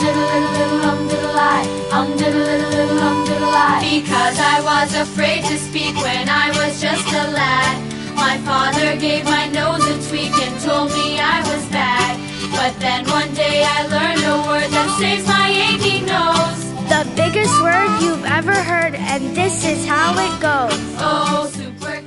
Because I was afraid to speak when I was just a lad. My father gave my nose a tweak and told me I was bad. But then one day I learned a word that saves my aching nose. The biggest word you've ever heard, and this is how it goes. Oh, super